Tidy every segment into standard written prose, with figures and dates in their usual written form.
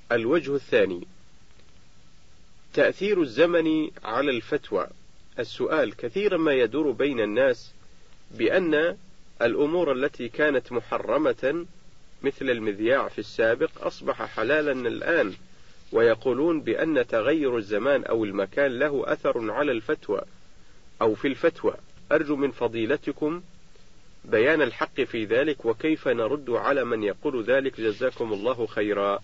الوجه الثاني: تأثير الزمن على الفتوى. السؤال: كثيرا ما يدور بين الناس بأن الأمور التي كانت محرمة مثل المذياع في السابق أصبح حلالا الآن، ويقولون بأن تغير الزمان أو المكان له أثر على الفتوى أو في الفتوى. أرجو من فضيلتكم بيان الحق في ذلك، وكيف نرد على من يقول ذلك، جزاكم الله خيرا.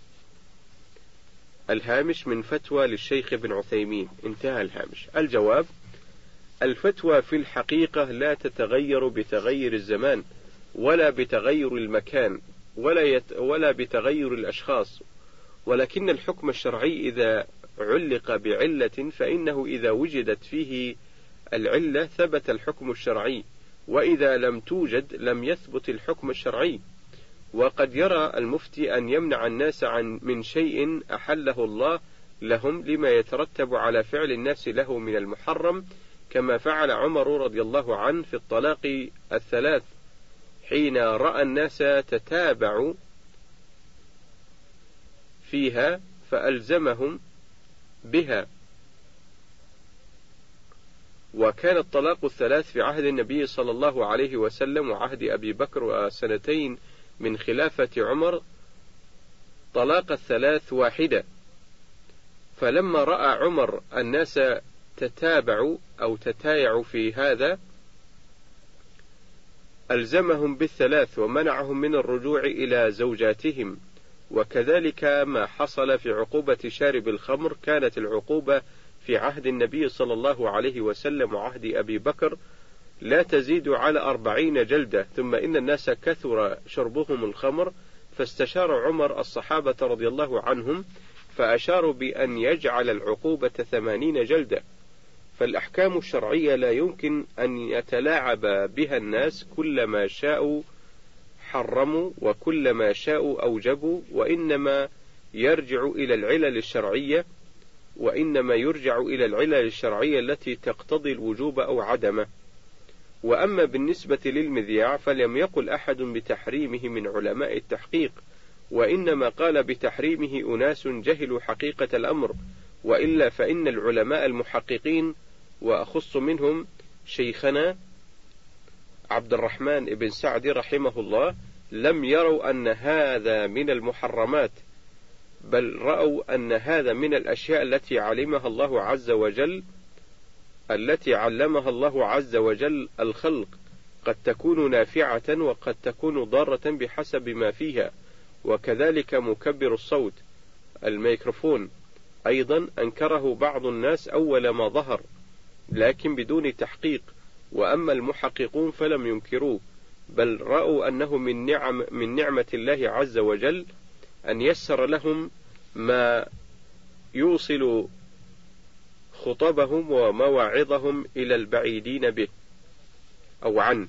الهامش من فتوى للشيخ ابن عثيمين. انتهى الهامش. الجواب: الفتوى في الحقيقة لا تتغير بتغير الزمان ولا بتغير المكان ولا بتغير الأشخاص، ولكن الحكم الشرعي إذا علق بعلة فإنه إذا وجدت فيه العلة ثبت الحكم الشرعي، وإذا لم توجد لم يثبت الحكم الشرعي. وقد يرى المفتي أن يمنع الناس من شيء أحله الله لهم لما يترتب على فعل الناس له من المحرم، كما فعل عمر رضي الله عنه في الطلاق الثلاث حين رأى الناس تتابعوا فيها فألزمهم بها. وكان الطلاق الثلاث في عهد النبي صلى الله عليه وسلم وعهد أبي بكر وسنتين من خلافة عمر طلاق الثلاث واحدة. فلما رأى عمر الناس تتابعوا أو تتايعوا في هذا ألزمهم بالثلاث ومنعهم من الرجوع إلى زوجاتهم. وكذلك ما حصل في عقوبة شارب الخمر، كانت العقوبة في عهد النبي صلى الله عليه وسلم وعهد أبي بكر لا تزيد على 40 جلدة، ثم إن الناس كثر شربهم الخمر فاستشار عمر الصحابة رضي الله عنهم فأشاروا بأن يجعل العقوبة 80 جلدة. فالأحكام الشرعية لا يمكن أن يتلاعب بها الناس، كلما شاءوا حرموا وكلما شاءوا أوجبوا، وإنما يرجع إلى العلل الشرعية التي تقتضي الوجوب أو عدمه. وأما بالنسبة للمذياع فلم يقل أحد بتحريمه من علماء التحقيق، وإنما قال بتحريمه أناس جهلوا حقيقة الأمر، وإلا فإن العلماء المحققين وأخص منهم شيخنا عبد الرحمن بن سعدي رحمه الله لم يروا أن هذا من المحرمات، بل رأوا أن هذا من الأشياء التي علمها الله عز وجل الخلق، قد تكون نافعة وقد تكون ضارة بحسب ما فيها. وكذلك مكبر الصوت الميكروفون أيضا أنكره بعض الناس أول ما ظهر لكن بدون تحقيق، وأما المحققون فلم ينكروه، بل رأوا أنه من نعمة الله عز وجل أن يسر لهم ما يوصل خطبهم ومواعظهم إلى البعيدين به أو عنه.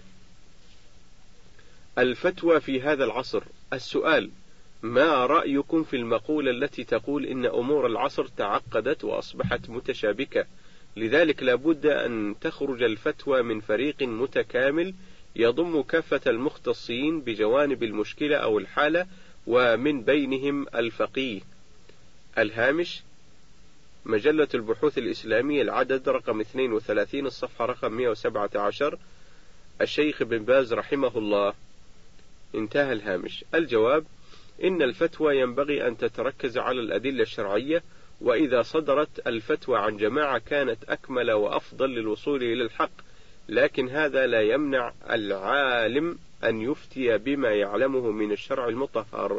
الفتوى في هذا العصر. السؤال: ما رأيكم في المقولة التي تقول إن أمور العصر تعقدت وأصبحت متشابكة، لذلك لابد أن تخرج الفتوى من فريق متكامل يضم كافة المختصين بجوانب المشكلة أو الحالة، ومن بينهم الفقيه. الهامش: مجلة البحوث الإسلامية، العدد رقم 32، الصفحة رقم 117، الشيخ بن باز رحمه الله. انتهى الهامش. الجواب: إن الفتوى ينبغي أن تتركز على الأدلة الشرعية، وإذا صدرت الفتوى عن جماعة كانت أكمل وأفضل للوصول إلى الحق، لكن هذا لا يمنع العالم أن يفتي بما يعلمه من الشرع المطهر.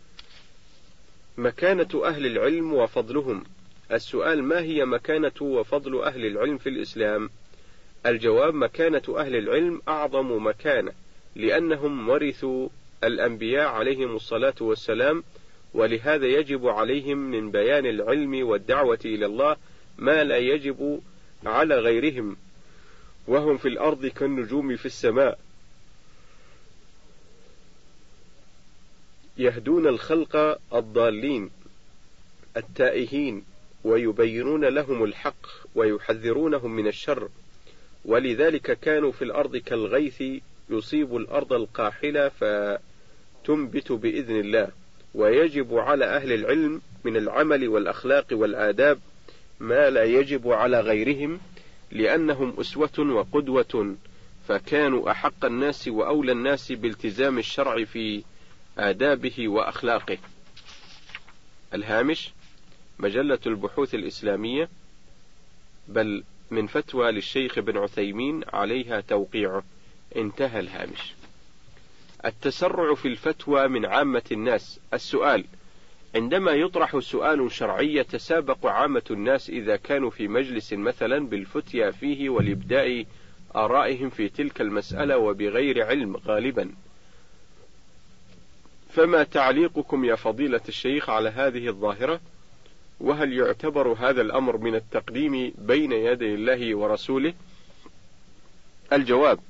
مكانة أهل العلم وفضلهم. السؤال: ما هي مكانة وفضل أهل العلم في الإسلام؟ الجواب: مكانة أهل العلم أعظم مكانة، لأنهم ورثوا الأنبياء عليهم الصلاة والسلام، ولهذا يجب عليهم من بيان العلم والدعوة إلى الله ما لا يجب على غيرهم، وهم في الأرض كالنجوم في السماء، يهدون الخلق الضالين التائهين، ويبينون لهم الحق ويحذرونهم من الشر، ولذلك كانوا في الأرض كالغيث يصيب الأرض القاحلة فتنبت بإذن الله، ويجب على أهل العلم من العمل والأخلاق والآداب ما لا يجب على غيرهم، لأنهم أسوة وقدوة، فكانوا أحق الناس وأولى الناس بالتزام الشرع في آدابه وأخلاقه. الهامش: مجلة البحوث الإسلامية، بل من فتوى للشيخ ابن عثيمين عليها توقيعه. انتهى الهامش. التسرع في الفتوى من عامة الناس. السؤال: عندما يطرح سؤال شرعي يتسابق عامة الناس إذا كانوا في مجلس مثلا بالفتيا فيه والإبداء آرائهم في تلك المسألة وبغير علم غالبا، فما تعليقكم يا فضيلة الشيخ على هذه الظاهرة؟ وهل يعتبر هذا الأمر من التقديم بين يدي الله ورسوله؟ الجواب: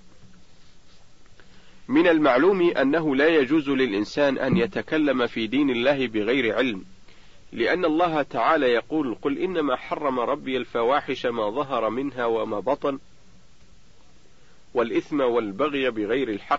من المعلوم أنه لا يجوز للإنسان أن يتكلم في دين الله بغير علم، لأن الله تعالى يقول: قل إنما حرم ربي الفواحش ما ظهر منها وما بطن والإثم والبغي بغير الحق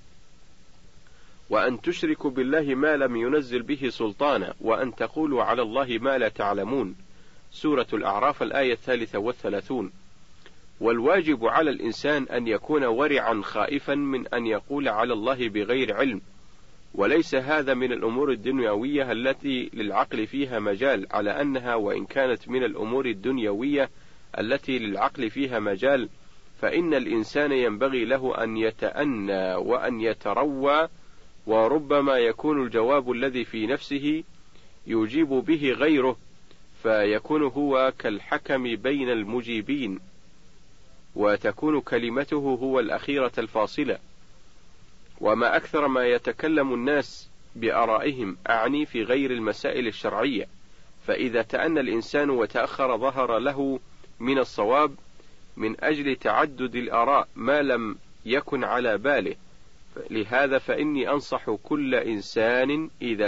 وأن تشركوا بالله ما لم ينزل به سلطانا وأن تقولوا على الله ما لا تعلمون. سورة الأعراف الآية 33. والواجب على الإنسان أن يكون ورعا خائفا من أن يقول على الله بغير علم، وليس هذا من الأمور الدنيوية التي للعقل فيها مجال، على أنها وإن كانت من الأمور الدنيوية التي للعقل فيها مجال، فإن الإنسان ينبغي له أن يتأنى وأن يتروى، وربما يكون الجواب الذي في نفسه يجيب به غيره، فيكون هو كالحكم بين المجيبين، وتكون كلمته هو الأخيرة الفاصلة. وما أكثر ما يتكلم الناس بآرائهم، أعني في غير المسائل الشرعية، فإذا تأنى الإنسان وتأخر ظهر له من الصواب من أجل تعدد الآراء ما لم يكن على باله. لهذا فإني أنصح كل إنسان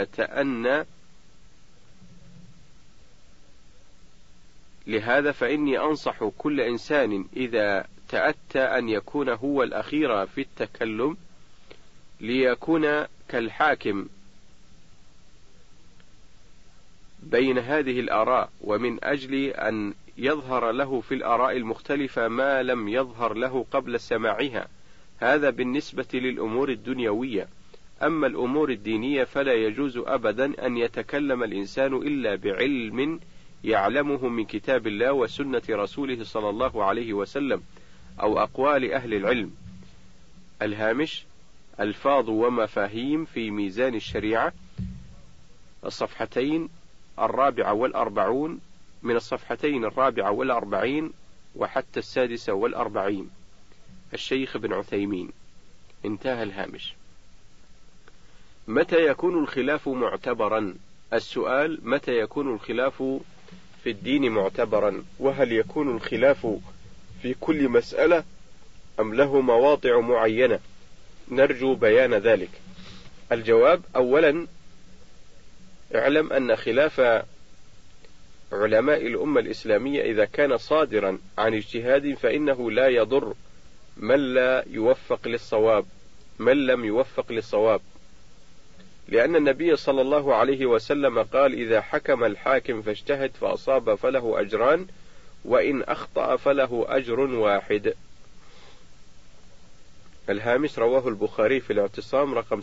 إذا تأتى أن يكون هو الأخير في التكلم ليكون كالحاكم بين هذه الآراء، ومن أجل أن يظهر له في الآراء المختلفة ما لم يظهر له قبل سماعها. هذا بالنسبة للأمور الدنيوية. أما الأمور الدينية فلا يجوز أبدا أن يتكلم الإنسان إلا بعلم يعلمه من كتاب الله وسنة رسوله صلى الله عليه وسلم أو أقوال أهل العلم. الهامش: ألفاظ ومفاهيم في ميزان الشريعة، الصفحتين 44 من الصفحتين 44 وحتى 46. الشيخ ابن عثيمين. انتهى الهامش. متى يكون الخلاف معتبرا؟ السؤال: متى يكون الخلاف في الدين معتبرا؟ وهل يكون الخلاف في كل مسألة أم له مواضع معينة؟ نرجو بيان ذلك. الجواب: أولا، اعلم أن خلاف علماء الأمة الإسلامية إذا كان صادرا عن اجتهاد فإنه لا يضر من لم يوفق للصواب، لأن النبي صلى الله عليه وسلم قال: إذا حكم الحاكم فاجتهد فأصاب فله أجران، وإن أخطأ فله أجر واحد. الهامش: رواه البخاري في الاعتصام رقم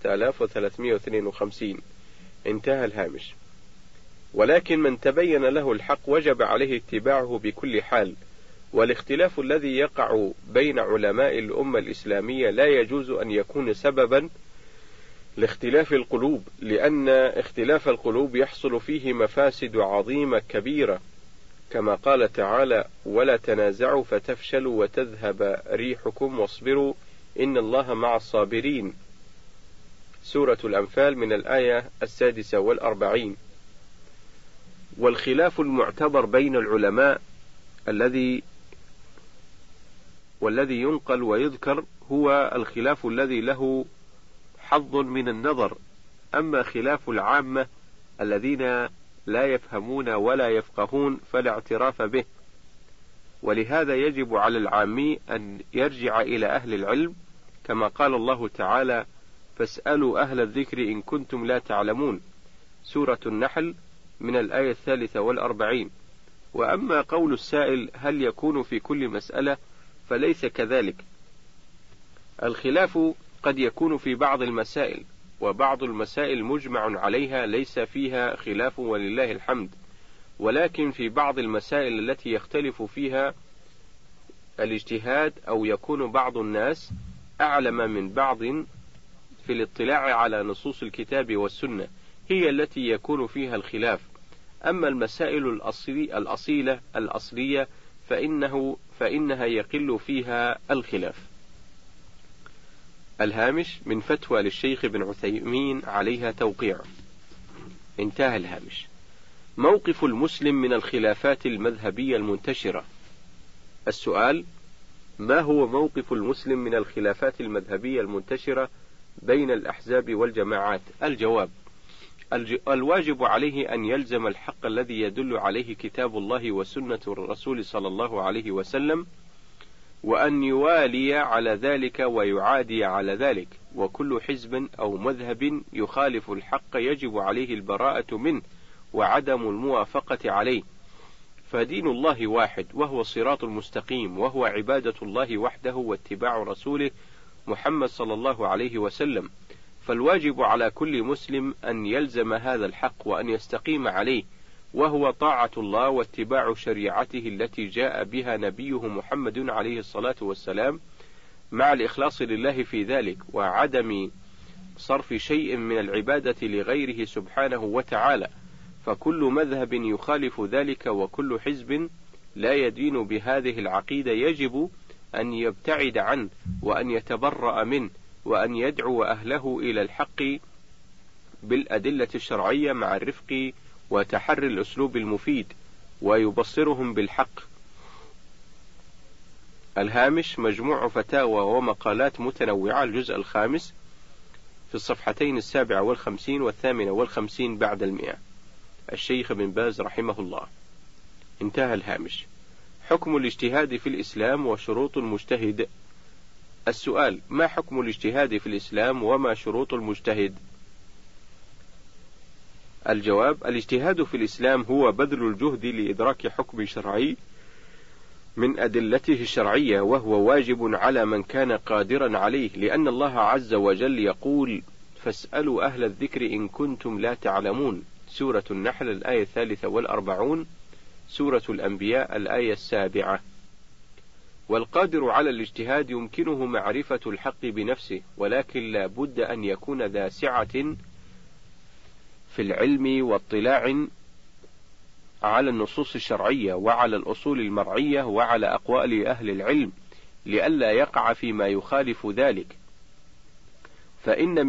7352. انتهى الهامش. ولكن من تبين له الحق وجب عليه اتباعه بكل حال، والاختلاف الذي يقع بين علماء الأمة الإسلامية لا يجوز أن يكون سببا لاختلاف القلوب، لأن اختلاف القلوب يحصل فيه مفاسد عظيمة كبيرة، كما قال تعالى: ولا تنازعوا فتفشلوا وتذهب ريحكم واصبروا إن الله مع الصابرين. سورة الأنفال من الآية 46. والخلاف المعتبر بين العلماء والذي ينقل ويذكر هو الخلاف الذي له حظ من النظر. أما خلاف العامة الذين لا يفهمون ولا يفقهون فلا اعتراف به، ولهذا يجب على العامي أن يرجع إلى أهل العلم، كما قال الله تعالى: فاسألوا أهل الذكر إن كنتم لا تعلمون، سورة النحل من الآية 43. وأما قول السائل هل يكون في كل مسألة فليس كذلك. الخلاف قد يكون في بعض المسائل، وبعض المسائل مجمع عليها ليس فيها خلاف ولله الحمد، ولكن في بعض المسائل التي يختلف فيها الاجتهاد أو يكون بعض الناس أعلم من بعض في الاطلاع على نصوص الكتاب والسنة هي التي يكون فيها الخلاف. أما المسائل الأصلية فإنها يقل فيها الخلاف. الهامش من فتوى للشيخ ابن عثيمين عليها توقيع. انتهى الهامش. موقف المسلم من الخلافات المذهبية المنتشرة. السؤال: ما هو موقف المسلم من الخلافات المذهبية المنتشرة بين الأحزاب والجماعات؟ الجواب: الواجب عليه أن يلزم الحق الذي يدل عليه كتاب الله وسنة الرسول صلى الله عليه وسلم، وأن يوالي على ذلك ويعادي على ذلك، وكل حزب أو مذهب يخالف الحق يجب عليه البراءة منه وعدم الموافقة عليه، فدين الله واحد وهو الصراط المستقيم، وهو عبادة الله وحده واتباع رسوله محمد صلى الله عليه وسلم. فالواجب على كل مسلم أن يلزم هذا الحق وأن يستقيم عليه، وهو طاعة الله واتباع شريعته التي جاء بها نبيه محمد عليه الصلاة والسلام، مع الإخلاص لله في ذلك، وعدم صرف شيء من العبادة لغيره سبحانه وتعالى. فكل مذهب يخالف ذلك وكل حزب لا يدين بهذه العقيدة يجب أن يبتعد عنه وأن يتبرأ منه، وأن يدعو أهله إلى الحق بالأدلة الشرعية مع الرفق وتحري الأسلوب المفيد، ويبصرهم بالحق. الهامش مجموع فتاوى ومقالات متنوعة، الجزء 5 في الصفحتين 57 و58 بعد 100. الشيخ بن باز رحمه الله. انتهى الهامش. حكم الاجتهاد في الإسلام وشروط المجتهد. السؤال: ما حكم الاجتهاد في الإسلام وما شروط المجتهد؟ الجواب: الاجتهاد في الإسلام هو بذل الجهد لإدراك حكم شرعي من أدلته الشرعية، وهو واجب على من كان قادرا عليه، لأن الله عز وجل يقول: فاسألوا أهل الذكر إن كنتم لا تعلمون، سورة النحل الآية 43، سورة الأنبياء الآية 7. والقادر على الاجتهاد يمكنه معرفة الحق بنفسه، ولكن لا بد أن يكون ذا سعة في العلم واطلاع على النصوص الشرعية وعلى الأصول المرعية وعلى أقوال أهل العلم، لئلا يقع فيما يخالف ذلك. فإن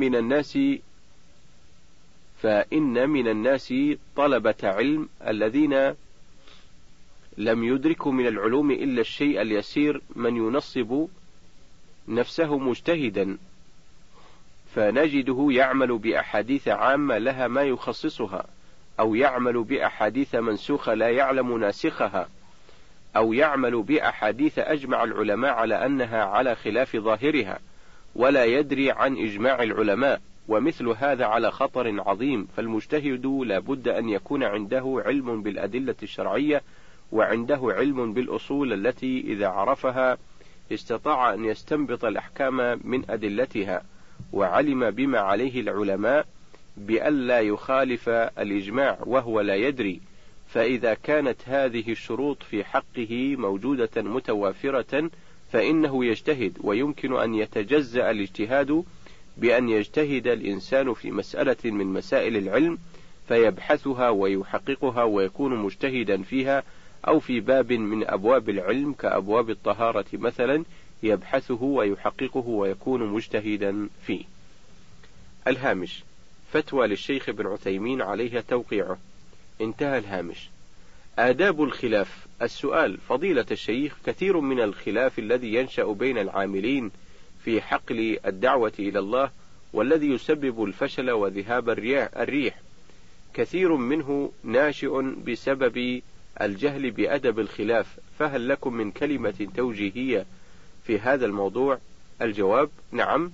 من الناس طلبة علم الذين لم يدركوا من العلوم إلا الشيء اليسير، من ينصب نفسه مجتهدا فنجده يعمل بأحاديث عامة لها ما يخصصها، أو يعمل بأحاديث منسوخة لا يعلم ناسخها، أو يعمل بأحاديث أجمع العلماء على أنها على خلاف ظاهرها ولا يدري عن إجماع العلماء، ومثل هذا على خطر عظيم. فالمجتهد لا بد أن يكون عنده علم بالأدلة الشرعية، وعنده علم بالأصول التي إذا عرفها استطاع أن يستنبط الأحكام من أدلتها، وعلم بما عليه العلماء بألا يخالف الإجماع وهو لا يدري. فإذا كانت هذه الشروط في حقه موجودة متوافرة فإنه يجتهد، ويمكن أن يتجزأ الاجتهاد بأن يجتهد الإنسان في مسألة من مسائل العلم فيبحثها ويحققها ويكون مجتهدا فيها، أو في باب من أبواب العلم كأبواب الطهارة مثلا يبحثه ويحققه ويكون مجتهدا فيه. الهامش فتوى للشيخ ابن عثيمين عليها توقيعه. انتهى الهامش. آداب الخلاف. السؤال: فضيلة الشيخ، كثير من الخلاف الذي ينشأ بين العاملين في حقل الدعوة إلى الله والذي يسبب الفشل وذهاب الريح كثير منه ناشئ بسبب الجهل بأدب الخلاف، فهل لكم من كلمة توجيهية في هذا الموضوع؟ الجواب: نعم،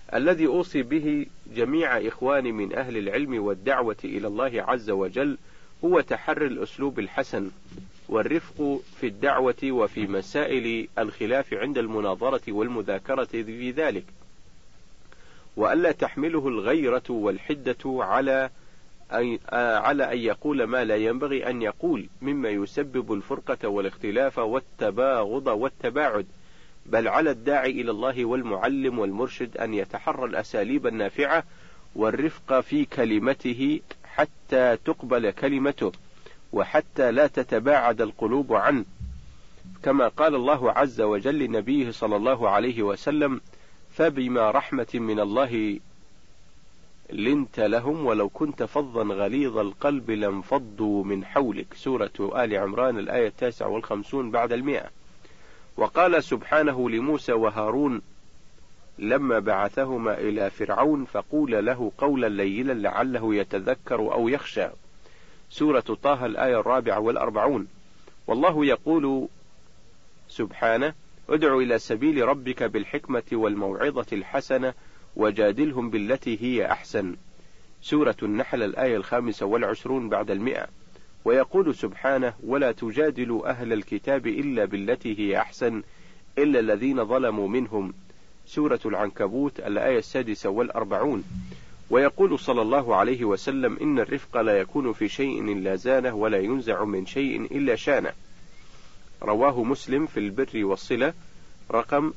الذي أوصي به جميع إخواني من أهل العلم والدعوة إلى الله عز وجل هو تحري الأسلوب الحسن والرفق في الدعوة وفي مسائل الخلاف عند المناظرة والمذاكرة في ذلك، وألا تحمله الغيرة والحدة على أن يقول ما لا ينبغي أن يقول مما يسبب الفرقة والاختلاف والتباغض والتباعد، بل على الداعي إلى الله والمعلم والمرشد أن يتحرى الأساليب النافعة والرفق في كلمته حتى تقبل كلمته وحتى لا تتباعد القلوب عنه، كما قال الله عز وجل لنبيه صلى الله عليه وسلم: فبما رحمة من الله لنت لهم ولو كنت فظا غليظ القلب لانفضوا من حولك. سورة آل عمران الآية 59 بعد 100. وقال سبحانه لموسى وهارون لما بعثهما إلى فرعون: فقول له قولا لينا لعله يتذكر أو يخشى. سورة طه الآية 44. والله يقول سبحانه: ادع إلى سبيل ربك بالحكمة والموعظة الحسنة وجادلهم بالتي هي أحسن. سورة النحل الآية 25 بعد 100. ويقول سبحانه: ولا تجادلوا أهل الكتاب إلا بالتي هي أحسن إلا الذين ظلموا منهم. سورة العنكبوت الآية 46. ويقول صلى الله عليه وسلم: إن الرفق لا يكون في شيء إلا زانه ولا ينزع من شيء إلا شانه. رواه مسلم في البر والصلة رقم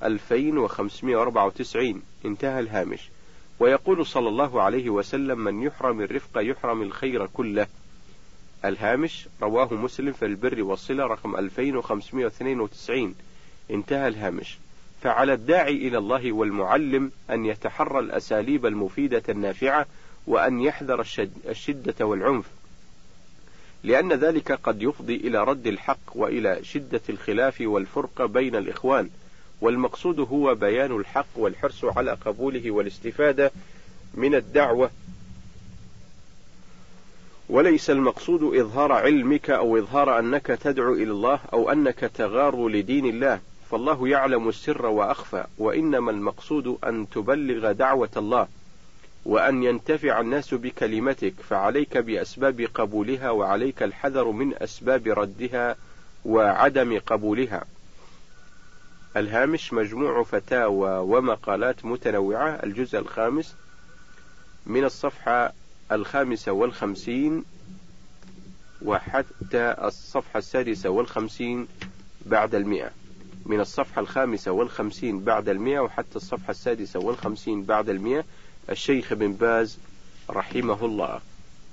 2594. انتهى الهامش. ويقول صلى الله عليه وسلم: من يحرم الرفق يحرم الخير كله. الهامش. رواه مسلم في البر والصلة رقم 2592. انتهى الهامش. فعلى الداعي إلى الله والمعلم أن يتحرى الأساليب المفيدة النافعة وأن يحذر الشدة والعنف، لأن ذلك قد يفضي إلى رد الحق وإلى شدة الخلاف والفرقة بين الإخوان، والمقصود هو بيان الحق والحرص على قبوله والاستفادة من الدعوة، وليس المقصود إظهار علمك أو إظهار أنك تدعو إلى الله أو أنك تغار لدين الله، فالله يعلم السر وأخفى، وإنما المقصود أن تبلغ دعوة الله وأن ينتفع الناس بكلمتك، فعليك بأسباب قبولها وعليك الحذر من أسباب ردها وعدم قبولها. الهامش. مجموع فتاوى ومقالات متنوعة، الجزء 5 من الصفحة 55 وحتى الصفحة 56 بعد 100. من الصفحة 55 بعد 100 وحتى الصفحة 56 بعد 100. الشيخ بن باز رحمه الله.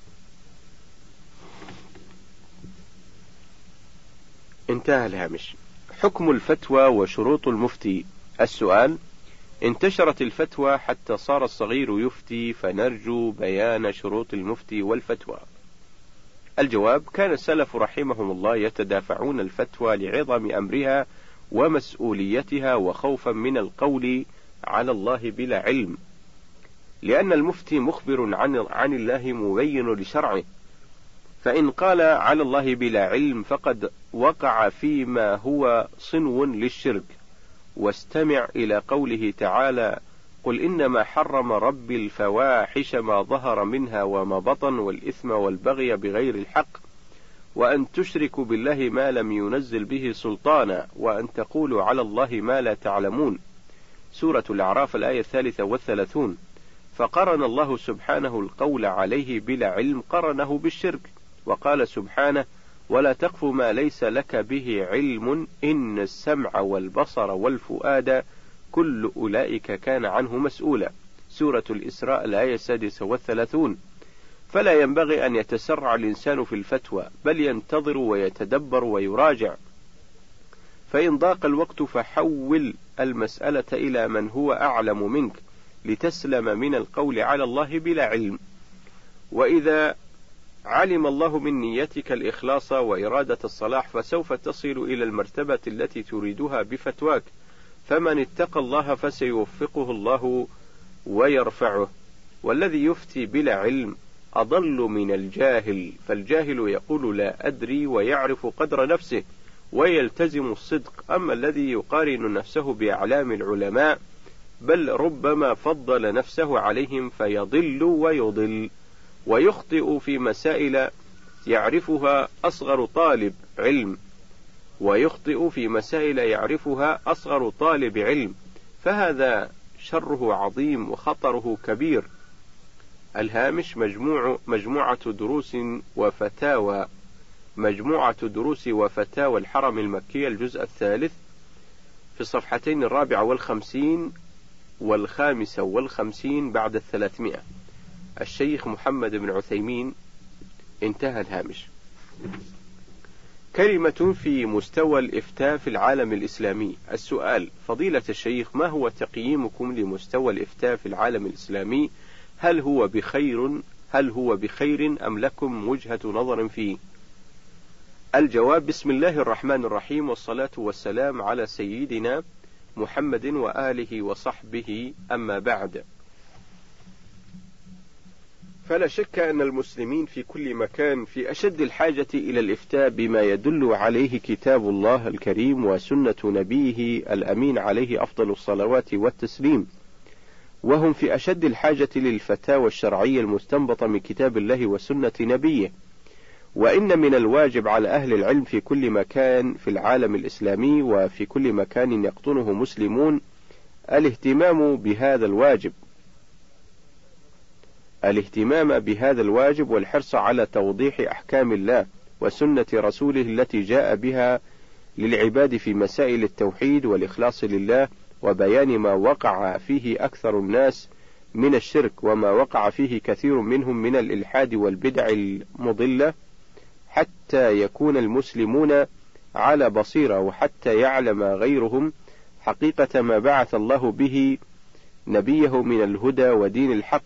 انتهى الهامش. حكم الفتوى وشروط المفتي. السؤال: انتشرت الفتوى حتى صار الصغير يفتي، فنرجو بيان شروط المفتي والفتوى. الجواب: كان السلف رحمهم الله يتدافعون الفتوى لعظم أمرها ومسؤوليتها وخوفا من القول على الله بلا علم، لأن المفتي مخبر عن الله مبين لشرعه، فإن قال على الله بلا علم فقد وقع فيما هو صنو للشرك. واستمع إلى قوله تعالى: قل إنما حرم ربي الفواحش ما ظهر منها وما بطن والإثم والبغي بغير الحق وأن تشركوا بالله ما لم ينزل به سلطانا وأن تقولوا على الله ما لا تعلمون. سورة الأعراف الآية 33. فقرن الله سبحانه القول عليه بلا علم قرنه بالشرك، وقال سبحانه: ولا تقف ما ليس لك به علم إن السمع والبصر والفؤاد كل أولئك كان عنه مسؤولا. سورة الإسراء الآية 36. فلا ينبغي أن يتسرع الإنسان في الفتوى، بل ينتظر ويتدبر ويراجع، فإن ضاق الوقت فحول المسألة إلى من هو أعلم منك لتسلم من القول على الله بلا علم. وإذا علم الله من نيتك الإخلاص وإرادة الصلاح فسوف تصل إلى المرتبة التي تريدها بفتواك، فمن اتقى الله فسيوفقه الله ويرفعه. والذي يفتي بلا علم أضل من الجاهل، فالجاهل يقول لا أدري ويعرف قدر نفسه ويلتزم الصدق، أما الذي يقارن نفسه بأعلام العلماء بل ربما فضل نفسه عليهم فيضل ويضل، ويخطئ في مسائل يعرفها أصغر طالب علم، فهذا شره عظيم وخطره كبير. الهامش مجموعة دروس وفتاوى الحرم المكي، الجزء 3 في الصفحتين 54 و55 بعد 300. الشيخ محمد بن عثيمين. انتهى الهامش. كلمة في مستوى الإفتاء في العالم الإسلامي. السؤال: فضيلة الشيخ، ما هو تقييمكم لمستوى الإفتاء في العالم الإسلامي؟ هل هو بخير أم لكم وجهة نظر فيه؟ الجواب: بسم الله الرحمن الرحيم، والصلاة والسلام على سيدنا محمد وآله وصحبه، أما بعد. فلا شك أن المسلمين في كل مكان في أشد الحاجة إلى الإفتاء بما يدل عليه كتاب الله الكريم وسنة نبيه الأمين عليه أفضل الصلوات والتسليم، وهم في أشد الحاجة للفتاوى الشرعية المستنبطة من كتاب الله وسنة نبيه. وإن من الواجب على أهل العلم في كل مكان في العالم الإسلامي وفي كل مكان يقطنه مسلمون الاهتمام بهذا الواجب والحرص على توضيح أحكام الله وسنة رسوله التي جاء بها للعباد في مسائل التوحيد والإخلاص لله، وبيان ما وقع فيه أكثر الناس من الشرك وما وقع فيه كثير منهم من الإلحاد والبدع المضلة، حتى يكون المسلمون على بصيرة، وحتى يعلم غيرهم حقيقة ما بعث الله به نبيه من الهدى ودين الحق.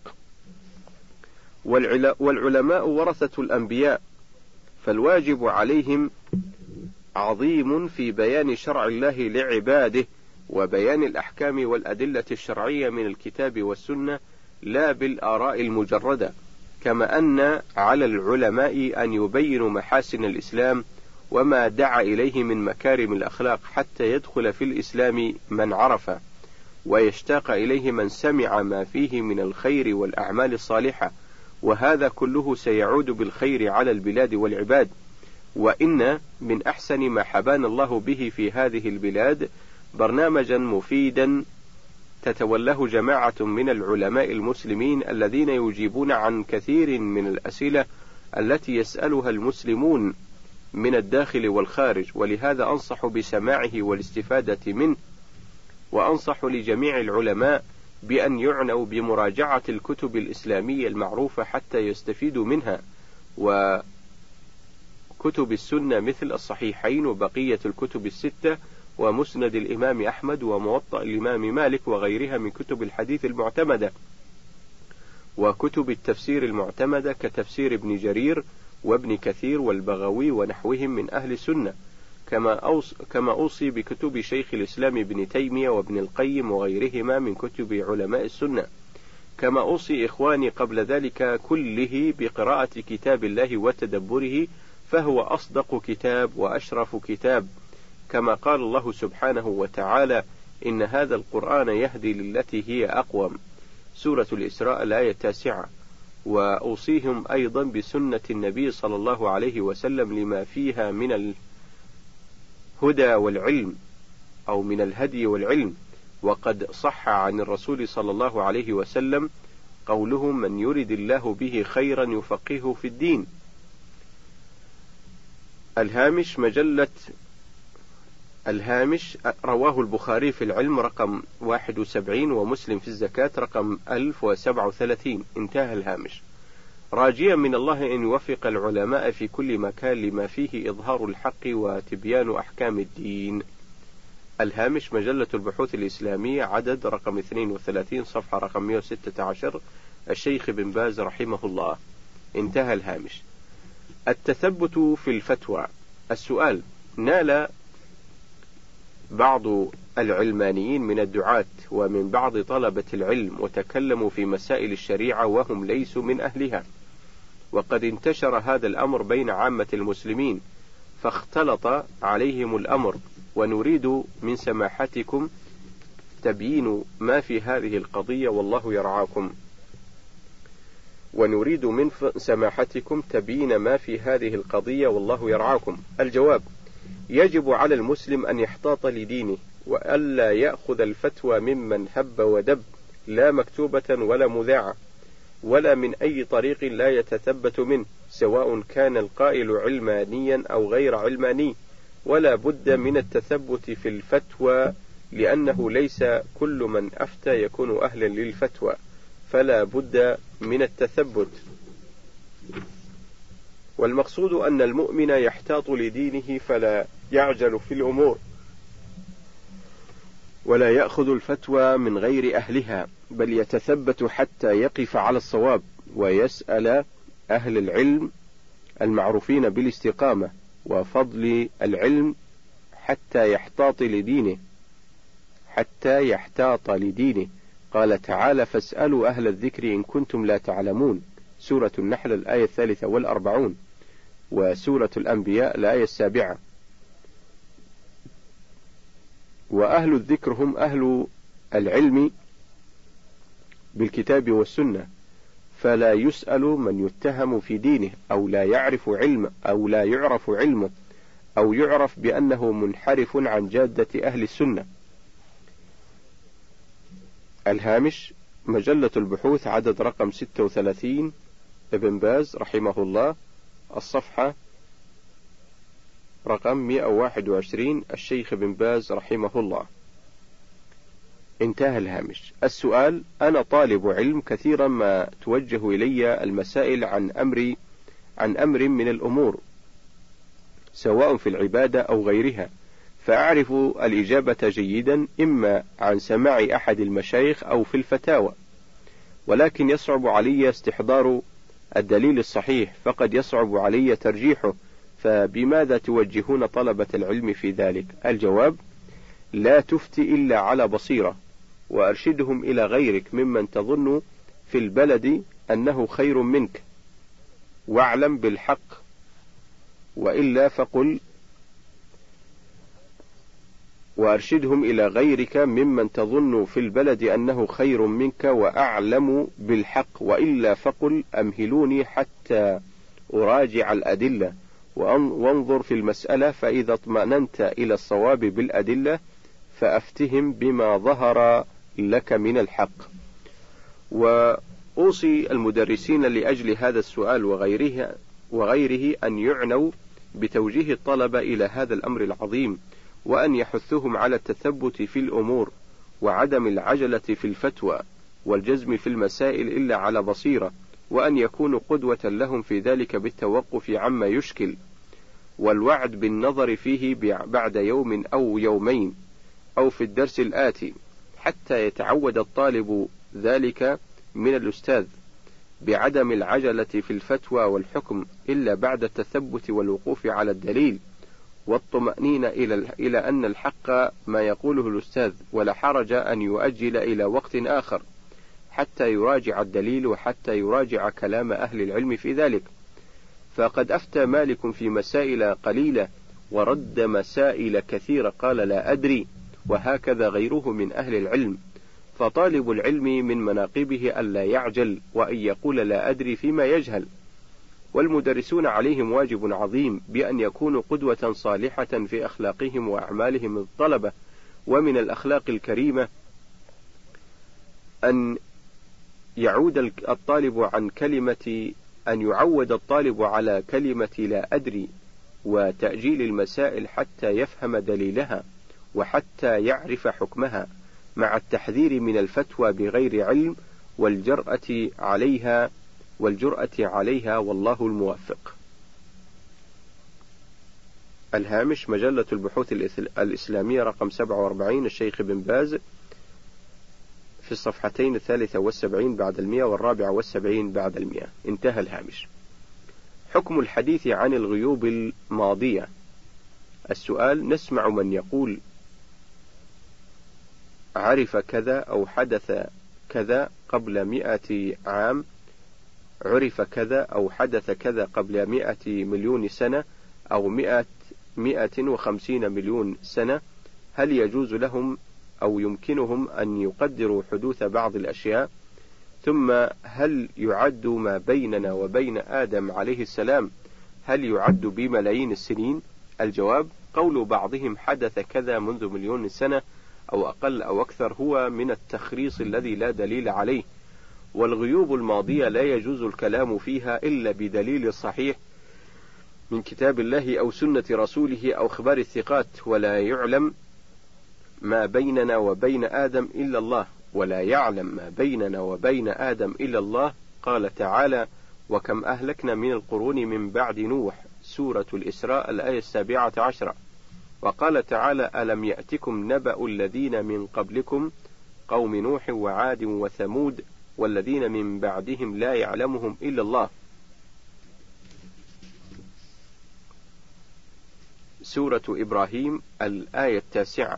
والعلماء ورثة الأنبياء، فالواجب عليهم عظيم في بيان شرع الله لعباده وبيان الأحكام والأدلة الشرعية من الكتاب والسنة، لا بالآراء المجردة. كما أن على العلماء أن يبينوا محاسن الإسلام وما دعا إليه من مكارم الأخلاق، حتى يدخل في الإسلام من عرفه، ويشتاق إليه من سمع ما فيه من الخير والأعمال الصالحة، وهذا كله سيعود بالخير على البلاد والعباد. وإن من أحسن ما حبانا الله به في هذه البلاد برنامجا مفيدا تتولاه جماعة من العلماء المسلمين الذين يجيبون عن كثير من الأسئلة التي يسألها المسلمون من الداخل والخارج، ولهذا أنصح بسماعه والاستفادة منه. وأنصح لجميع العلماء بأن يعنوا بمراجعة الكتب الإسلامية المعروفة حتى يستفيدوا منها، وكتب السنة مثل الصحيحين وبقية الكتب الستة ومسند الإمام أحمد وموطأ الإمام مالك وغيرها من كتب الحديث المعتمدة، وكتب التفسير المعتمدة كتفسير ابن جرير وابن كثير والبغوي ونحوهم من أهل السنة. كما أوصي بكتب شيخ الإسلام ابن تيمية وابن القيم وغيرهما من كتب علماء السنة. كما أوصي إخواني قبل ذلك كله بقراءة كتاب الله وتدبره، فهو أصدق كتاب وأشرف كتاب، كما قال الله سبحانه وتعالى: إن هذا القرآن يهدي للتي هي أقوم، سورة الإسراء الآية 9. وأوصيهم أيضا بسنة النبي صلى الله عليه وسلم لما فيها من الهدى والعلم، أو من الهدي والعلم. وقد صح عن الرسول صلى الله عليه وسلم قوله: من يرد الله به خيرا يفقهه في الدين. الهامش رواه البخاري في العلم رقم 71 ومسلم في الزكاة رقم 1037. انتهى الهامش. راجيا من الله أن يوفق العلماء في كل مكان لما فيه إظهار الحق وتبيان أحكام الدين. الهامش مجلة البحوث الإسلامية عدد رقم 32 صفحة رقم 116 الشيخ بن باز رحمه الله. انتهى الهامش. التثبت في الفتوى. السؤال: نال بعض العلمانيين من الدعاة ومن بعض طلبة العلم وتكلموا في مسائل الشريعة وهم ليسوا من أهلها، وقد انتشر هذا الأمر بين عامة المسلمين فاختلط عليهم الأمر، ونريد من سماحتكم تبيين ما في هذه القضية والله يرعاكم. ونريد من سماحتكم تبيين ما في هذه القضية والله يرعاكم. الجواب: يجب على المسلم أن يحتاط لدينه، وألا يأخذ الفتوى ممن هب ودب، لا مكتوبة ولا مذاعة، ولا من أي طريق لا يتثبت منه، سواء كان القائل علمانيا أو غير علماني. ولا بد من التثبت في الفتوى، لأنه ليس كل من أفتى يكون أهلا للفتوى، فلا بد من التثبت. والمقصود أن المؤمن يحتاط لدينه فلا يعجل في الأمور، ولا يأخذ الفتوى من غير أهلها، بل يتثبت حتى يقف على الصواب، ويسأل أهل العلم المعروفين بالاستقامة وفضل العلم حتى يحتاط لدينه. قال تعالى: فاسألوا أهل الذكر إن كنتم لا تعلمون. سورة النحل الآية 43، وسورة الأنبياء الآية 7. وأهل الذكر هم أهل العلم بالكتاب والسنة، فلا يسأل من يتهم في دينه أو لا يعرف علمه أو يعرف بأنه منحرف عن جادة أهل السنة. الهامش: مجلة البحوث، عدد رقم 36، ابن باز رحمه الله، الصفحة رقم 121، الشيخ ابن باز رحمه الله. انتهى الهامش. السؤال: أنا طالب علم، كثيرا ما توجه إلي المسائل عن أمر من الأمور، سواء في العبادة أو غيرها، فأعرف الإجابة جيدا، إما عن سماع أحد المشايخ أو في الفتاوى، ولكن يصعب علي استحضار الدليل الصحيح، فقد يصعب علي ترجيحه، فبماذا توجهون طلبة العلم في ذلك؟ الجواب: لا تفتي إلا على بصيرة، وأرشدهم إلى غيرك ممن تظن في البلد أنه خير منك، واعلم بالحق، وإلا فقل. وأرشدهم إلى غيرك ممن تظن في البلد أنه خير منك وأعلم بالحق، وإلا فقل أمهلوني حتى أراجع الأدلة وانظر في المسألة، فإذا اطمأننت إلى الصواب بالأدلة فأفتهم بما ظهر لك من الحق. وأوصي المدرسين لأجل هذا السؤال وغيره أن يعنوا بتوجيه الطلبة إلى هذا الأمر العظيم، وأن يحثهم على التثبت في الأمور، وعدم العجلة في الفتوى والجزم في المسائل إلا على بصيرة، وأن يكونوا قدوة لهم في ذلك بالتوقف عما يشكل، والوعد بالنظر فيه بعد يوم أو يومين أو في الدرس الآتي، حتى يتعود الطالب ذلك من الأستاذ، بعدم العجلة في الفتوى والحكم إلا بعد التثبت والوقوف على الدليل، والطمأنينة إلى أن الحق ما يقوله الأستاذ، ولا حرج أن يؤجل إلى وقت آخر حتى يراجع الدليل، وحتى يراجع كلام أهل العلم في ذلك. فقد أفتى مالك في مسائل قليلة، ورد مسائل كثيرة قال لا أدري، وهكذا غيره من أهل العلم. فطالب العلم من مناقبه ألا يعجل، وأن يقول لا أدري فيما يجهل. والمدرسون عليهم واجب عظيم بأن يكونوا قدوة صالحة في أخلاقهم وأعمالهم الطلبة. ومن الأخلاق الكريمة أن يعود الطالب أن يعود الطالب على كلمة لا أدري، وتأجيل المسائل حتى يفهم دليلها وحتى يعرف حكمها، مع التحذير من الفتوى بغير علم والجرأة عليها، والله الموفق. الهامش: مجلة البحوث الإسلامية رقم 47، الشيخ بن باز، في الصفحتين 73 بعد 100 و74 بعد 100. انتهى الهامش. حكم الحديث عن الغيوب الماضية. السؤال: نسمع من يقول عرف كذا أو حدث كذا قبل 100 عام، عرف كذا أو حدث كذا قبل 100 مليون سنة، أو 150 مليون سنة، هل يجوز لهم أو يمكنهم أن يقدروا حدوث بعض الأشياء؟ ثم هل يعد ما بيننا وبين آدم عليه السلام هل يعد بملايين السنين؟ الجواب: قول بعضهم حدث كذا منذ مليون سنة أو أقل أو أكثر هو من التخريص الذي لا دليل عليه، والغيوب الماضية لا يجوز الكلام فيها إلا بدليل صحيح من كتاب الله أو سنة رسوله أو خبار الثقات، ولا يعلم ما بيننا وبين آدم إلا الله، ولا يعلم ما بيننا وبين آدم إلا الله. قال تعالى: وكم أهلكنا من القرون من بعد نوح، سورة الإسراء الآية 17. وقال تعالى: ألم يأتكم نبأ الذين من قبلكم قوم نوح وعاد وثمود والذين من بعدهم لا يعلمهم إلا الله، سورة إبراهيم الآية 9.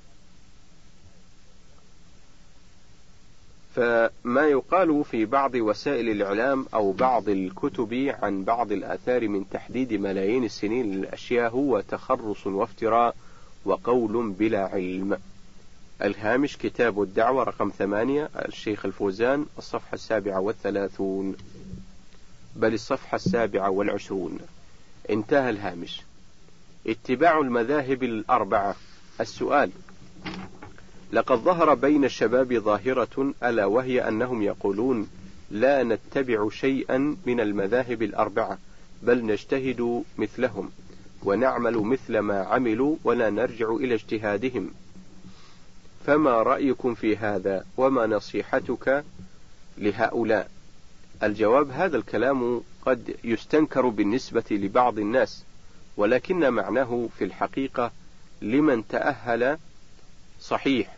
فما يقال في بعض وسائل الإعلام أو بعض الكتب عن بعض الآثار من تحديد ملايين السنين للأشياء هو تخرص وافتراء وقول بلا علم. الهامش: كتاب الدعوة رقم 8، الشيخ الفوزان، الصفحة 37 بل الصفحة 27. انتهى الهامش. اتباع المذاهب الأربعة. السؤال: لقد ظهر بين الشباب ظاهرة ألا وهي أنهم يقولون لا نتبع شيئا من المذاهب الأربعة بل نجتهد مثلهم ونعمل مثل ما عملوا ولا نرجع إلى اجتهادهم، فما رأيكم في هذا وما نصيحتك لهؤلاء؟ الجواب: هذا الكلام قد يستنكر بالنسبة لبعض الناس، ولكن معناه في الحقيقة لمن تأهل صحيح،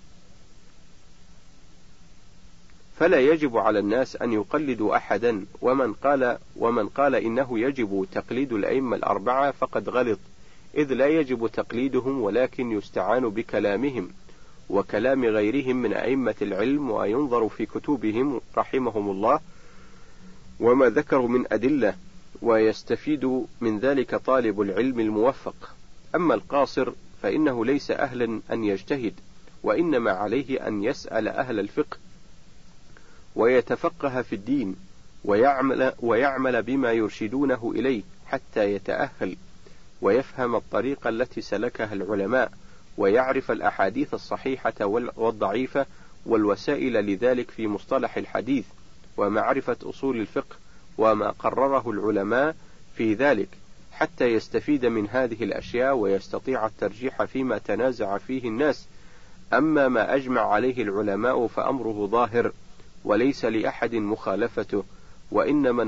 فلا يجب على الناس أن يقلدوا أحدا، ومن قال إنه يجب تقليد الأئمة الأربعة فقد غلط، إذ لا يجب تقليدهم ولكن يستعان بكلامهم وكلام غيرهم من أئمة العلم، وينظر في كتبهم رحمهم الله وما ذكروا من أدلة، ويستفيد من ذلك طالب العلم الموفق. أما القاصر فإنه ليس أهلا أن يجتهد، وإنما عليه أن يسأل أهل الفقه ويتفقه في الدين ويعمل بما يرشدونه إليه حتى يتأهل ويفهم الطريقة التي سلكها العلماء، ويعرف الأحاديث الصحيحة والضعيفة والوسائل لذلك في مصطلح الحديث، ومعرفة أصول الفقه وما قرره العلماء في ذلك، حتى يستفيد من هذه الأشياء ويستطيع الترجيح فيما تنازع فيه الناس. أما ما أجمع عليه العلماء فأمره ظاهر وليس لأحد مخالفته، وإنما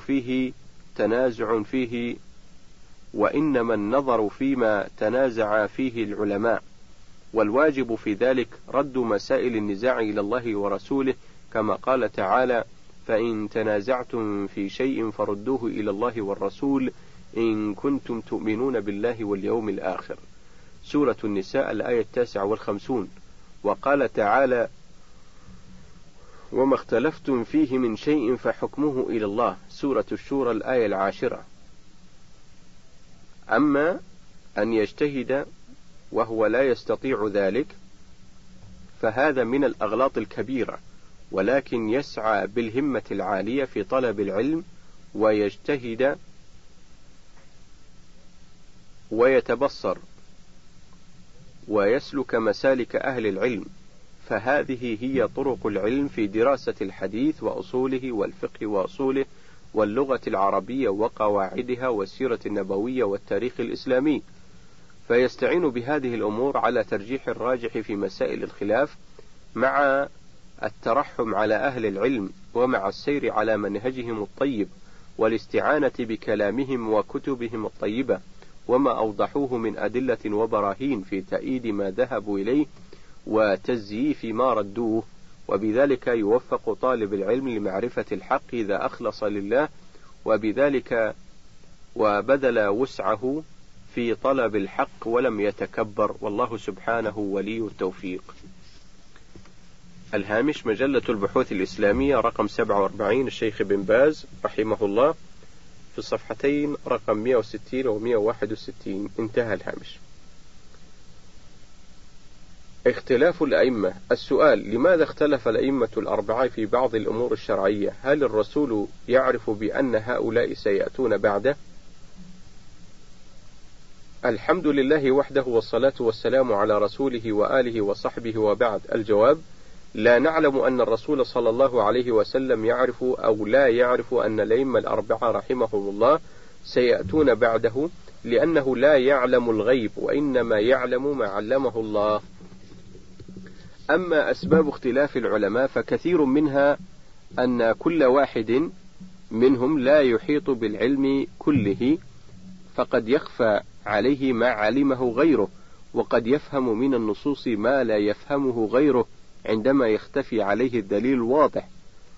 النظر فيما تنازع فيه العلماء، والواجب في ذلك رد مسائل النزاع إلى الله ورسوله، كما قال تعالى: فإن تنازعتم في شيء فردوه إلى الله والرسول إن كنتم تؤمنون بالله واليوم الآخر، سورة النساء الآية 59. وقال تعالى: وما اختلفتم فيه من شيء فحكمه إلى الله، سورة الشورى الآية 10. أما أن يجتهد وهو لا يستطيع ذلك فهذا من الأغلاط الكبيرة، ولكن يسعى بالهمة العالية في طلب العلم ويجتهد ويتبصر ويسلك مسالك أهل العلم، فهذه هي طرق العلم في دراسة الحديث وأصوله والفقه وأصوله واللغة العربية وقواعدها والسيرة النبوية والتاريخ الإسلامي، فيستعين بهذه الأمور على ترجيح الراجح في مسائل الخلاف مع الترحم على أهل العلم ومع السير على منهجهم الطيب والاستعانة بكلامهم وكتبهم الطيبة وما أوضحوه من أدلة وبراهين في تأييد ما ذهبوا إليه وتزييف ما ردوه، وبذلك يوفق طالب العلم لمعرفة الحق إذا أخلص لله وبذلك وبذل وسعه في طلب الحق ولم يتكبر، والله سبحانه ولي التوفيق. الهامش: مجلة البحوث الإسلامية رقم 47، الشيخ بن باز رحمه الله، في الصفحتين رقم 160 و 161. انتهى الهامش. اختلاف الأئمة. السؤال: لماذا اختلف الأئمة الأربعة في بعض الأمور الشرعية؟ هل الرسول يعرف بأن هؤلاء سيأتون بعده؟ الحمد لله وحده، والصلاة والسلام على رسوله وآله وصحبه، وبعد. الجواب: لا نعلم أن الرسول صلى الله عليه وسلم يعرف أو لا يعرف أن الأئمة الأربعة رحمهم الله سيأتون بعده، لأنه لا يعلم الغيب، وإنما يعلم ما علمه الله. أما أسباب اختلاف العلماء فكثير منها أن كل واحد منهم لا يحيط بالعلم كله، فقد يخفى عليه ما علمه غيره، وقد يفهم من النصوص ما لا يفهمه غيره عندما يختفي عليه الدليل الواضح.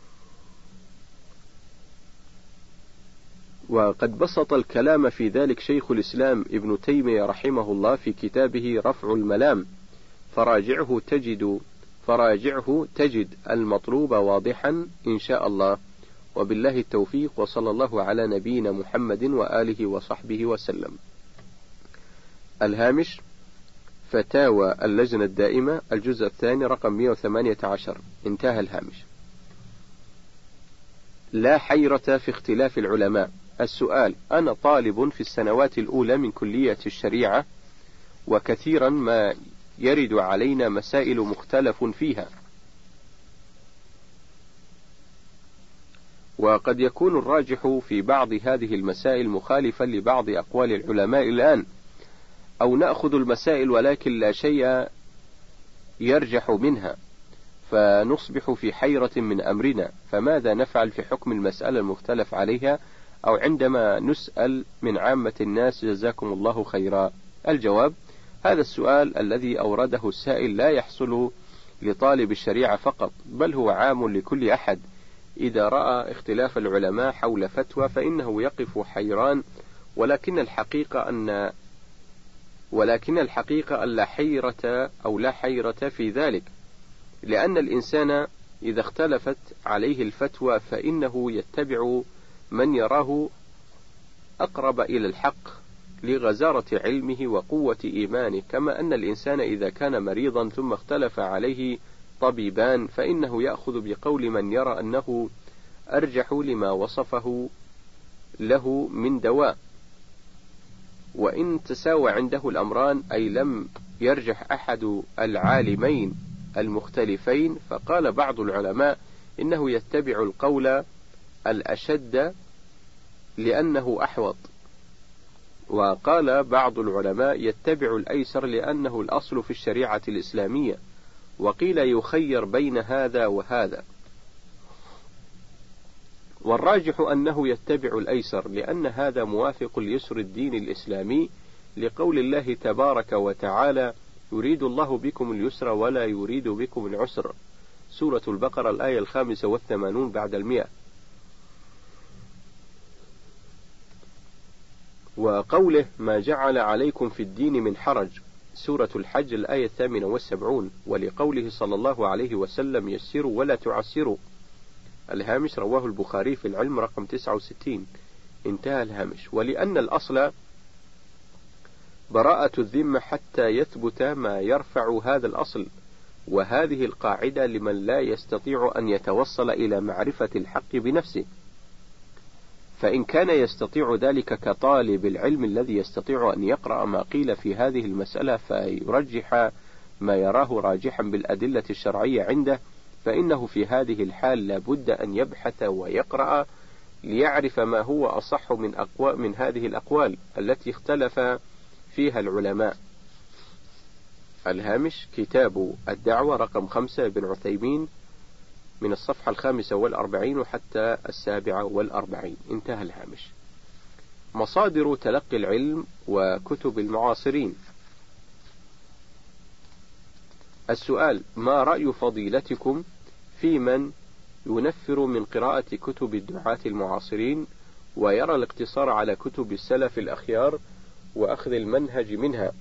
وقد بسط الكلام في ذلك شيخ الإسلام ابن تيمية رحمه الله في كتابه رفع الملام، فراجعه تجد المطلوب واضحا إن شاء الله. وبالله التوفيق، وصلى الله على نبينا محمد وآله وصحبه وسلم. الهامش: فتاوى اللجنة الدائمة، الجزء الثاني، رقم 118. انتهى الهامش. لا حيرة في اختلاف العلماء. السؤال: أنا طالب في السنوات الأولى من كلية الشريعة، وكثيرا ما يرد علينا مسائل مختلف فيها، وقد يكون الراجح في بعض هذه المسائل مخالفا لبعض أقوال العلماء الآن، أو نأخذ المسائل ولكن لا شيء يرجح منها، فنصبح في حيرة من أمرنا، فماذا نفعل في حكم المسألة المختلف عليها، أو عندما نسأل من عامة الناس جزاكم الله خيرا؟ الجواب: هذا السؤال الذي أورده السائل لا يحصل لطالب الشريعة فقط، بل هو عام لكل أحد. إذا رأى اختلاف العلماء حول فتوى فإنه يقف حيران، ولكن الحقيقة أن لا حيرة أو لا حيرة في ذلك، لأن الإنسان إذا اختلفت عليه الفتوى فإنه يتبع من يراه أقرب إلى الحق لغزارة علمه وقوة إيمانه، كما أن الإنسان إذا كان مريضا ثم اختلف عليه طبيبان فإنه يأخذ بقول من يرى أنه أرجح لما وصفه له من دواء. وإن تساوى عنده الأمران، أي لم يرجح أحد العالمين المختلفين، فقال بعض العلماء إنه يتبع القول الأشد لأنه أحوط، وقال بعض العلماء يتبع الأيسر لأنه الأصل في الشريعة الإسلامية، وقيل يخير بين هذا وهذا. والراجح أنه يتبع الأيسر، لأن هذا موافق ليسر الدين الإسلامي، لقول الله تبارك وتعالى: يريد الله بكم اليسر ولا يريد بكم العسر، سورة البقرة الآية 85 بعد 100. وقوله: ما جعل عليكم في الدين من حرج، سورة الحج الآية 78. ولقوله صلى الله عليه وسلم: يسروا ولا تعسروا. الهامش: رواه البخاري في العلم رقم 69. انتهى الهامش. ولأن الأصل براءة الذمة حتى يثبت ما يرفع هذا الأصل، وهذه القاعدة لمن لا يستطيع أن يتوصل إلى معرفة الحق بنفسه، فإن كان يستطيع ذلك كطالب العلم الذي يستطيع أن يقرأ ما قيل في هذه المسألة فيرجح ما يراه راجحا بالأدلة الشرعية عنده، فإنه في هذه الحال لا بد أن يبحث ويقرأ ليعرف ما هو أصح من هذه الأقوال التي اختلف فيها العلماء. الهامش: كتاب الدعوة رقم 5 ابن عثيمين، من الصفحة 45 حتى 47. انتهى الهامش. مصادر تلقي العلم وكتب المعاصرين. السؤال: ما رأي فضيلتكم في من ينفر من قراءة كتب الدعاة المعاصرين ويرى الاقتصار على كتب السلف الأخيار وأخذ المنهج منها؟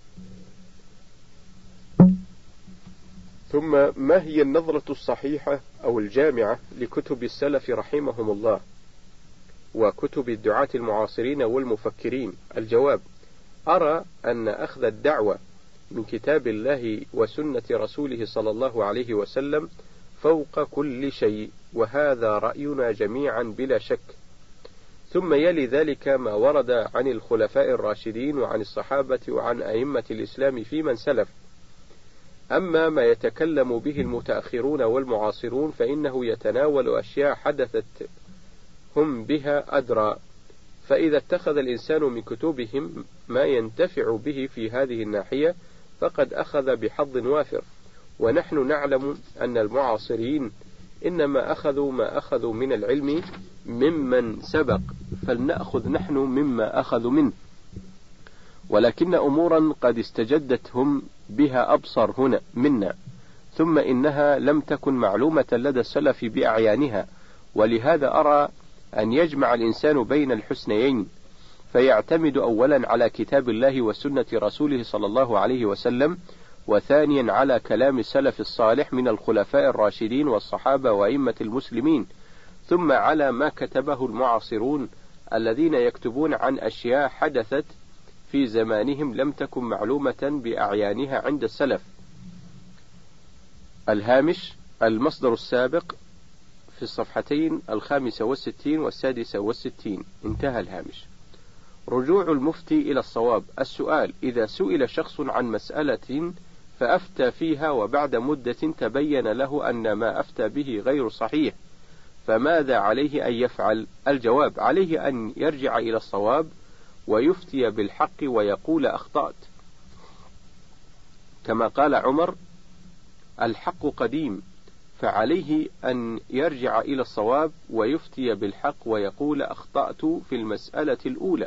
ثم ما هي النظرة الصحيحة أو الجامعة لكتب السلف رحمهم الله وكتب الدعاة المعاصرين والمفكرين؟ الجواب: أرى أن أخذ الدعوة من كتاب الله وسنة رسوله صلى الله عليه وسلم فوق كل شيء، وهذا رأينا جميعا بلا شك. ثم يلي ذلك ما ورد عن الخلفاء الراشدين وعن الصحابة وعن أئمة الإسلام في من سلف. أما ما يتكلم به المتأخرون والمعاصرون فإنه يتناول أشياء حدثت هم بها أدرى، فإذا اتخذ الإنسان من كتبهم ما ينتفع به في هذه الناحية فقد أخذ بحظ وافر. ونحن نعلم أن المعاصرين إنما أخذوا ما أخذوا من العلم ممن سبق، فلنأخذ نحن مما أخذوا منه، ولكن أمورا قد استجدت هم بها أبصر هنا منا، ثم إنها لم تكن معلومة لدى السلف بأعيانها، ولهذا أرى أن يجمع الإنسان بين الحسنيين، فيعتمد أولا على كتاب الله وسنة رسوله صلى الله عليه وسلم، وثانيا على كلام السلف الصالح من الخلفاء الراشدين والصحابة وأئمة المسلمين، ثم على ما كتبه المعاصرون الذين يكتبون عن أشياء حدثت في زمانهم لم تكن معلومة بأعيانها عند السلف. الهامش: المصدر السابق في الصفحتين 65 و66. انتهى الهامش. رجوع المفتي إلى الصواب. السؤال: إذا سئل شخص عن مسألة فأفتى فيها وبعد مدة تبين له أن ما أفتى به غير صحيح، فماذا عليه أن يفعل؟ الجواب: عليه أن يرجع إلى الصواب ويفتي بالحق ويقول أخطأت، كما قال عمر: الحق قديم، فعليه أن يرجع إلى الصواب ويفتي بالحق ويقول أخطأت في المسألة الأولى،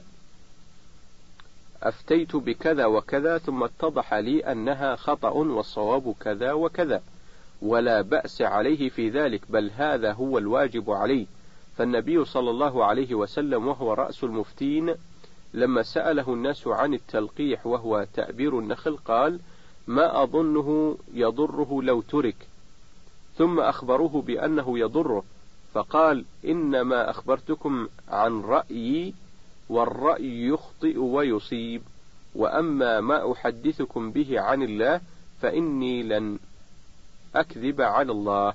أفتيت بكذا وكذا ثم اتضح لي أنها خطأ والصواب كذا وكذا، ولا بأس عليه في ذلك، بل هذا هو الواجب عليه. فالنبي صلى الله عليه وسلم وهو رأس المفتين لما سأله الناس عن التلقيح وهو تأبير النخل قال: ما أظنه يضره لو ترك، ثم أخبروه بأنه يضره، فقال: إنما أخبرتكم عن رأيي، والرأي يخطئ ويصيب، وأما ما أحدثكم به عن الله فإني لن أكذب على الله.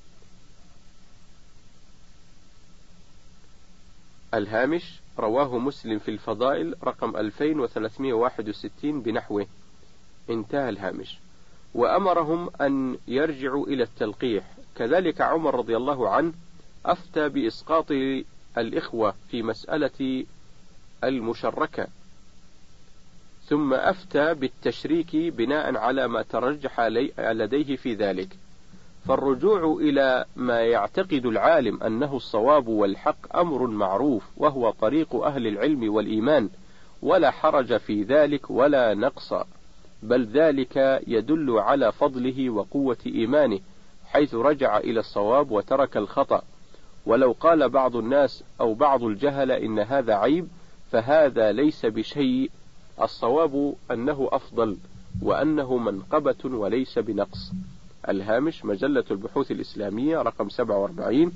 الهامش: رواه مسلم في الفضائل رقم 2361 بنحوه. انتهى الهامش. وأمرهم أن يرجعوا إلى التلقيح. كذلك عمر رضي الله عنه أفتى بإسقاط الإخوة في مسألة المشركة، ثم أفتى بالتشريك بناء على ما ترجح لديه في ذلك. فالرجوع إلى ما يعتقد العالم أنه الصواب والحق أمر معروف، وهو طريق أهل العلم والإيمان، ولا حرج في ذلك ولا نقص، بل ذلك يدل على فضله وقوة إيمانه، حيث رجع إلى الصواب وترك الخطأ. ولو قال بعض الناس أو بعض الجهل إن هذا عيب فهذا ليس بشيء، الصواب أنه أفضل وأنه منقبة وليس بنقص. الهامش: مجلة البحوث الإسلامية رقم 47،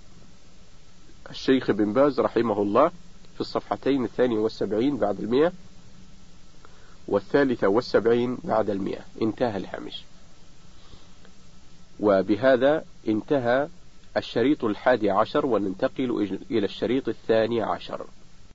الشيخ بن باز رحمه الله، في الصفحتين 72 بعد 100 و73 بعد 100. انتهى الهامش. وبهذا انتهى الشريط 11، وننتقل إلى الشريط 12.